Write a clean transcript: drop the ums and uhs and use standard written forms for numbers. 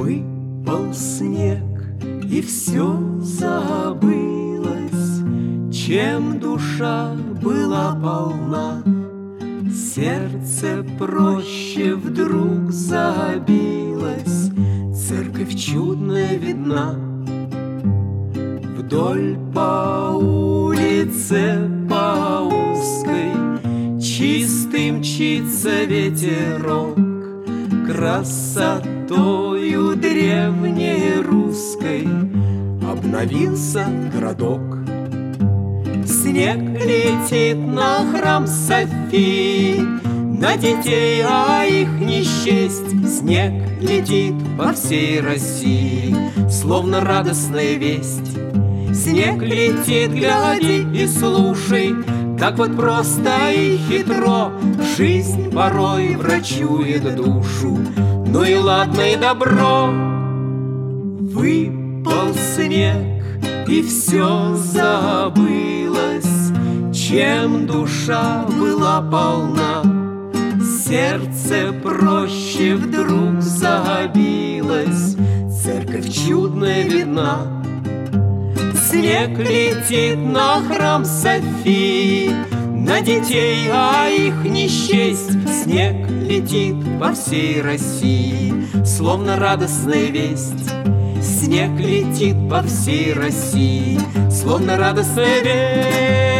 Выпал снег, и все забылось, чем душа была полна. Сердце проще вдруг забилось, церковь чудная видна. Вдоль по улице по узкой чистый мчится ветерок, красотою древней русской обновился городок. Снег летит на храм Софии, на детей, а их не счесть. Снег летит по всей России, словно радостная весть. Снег летит, гляди и слушай, так вот просто и хитро жизнь порой врачует душу. Ну и ладно, и добро. Выпал снег, и все забылось, чем душа была полна. Сердце проще вдруг забилось, церковь чудная видна. Снег летит на храм Софии, на детей, а их не счесть. Снег летит по всей России, словно радостная весть. Снег летит по всей России, словно радостная весть.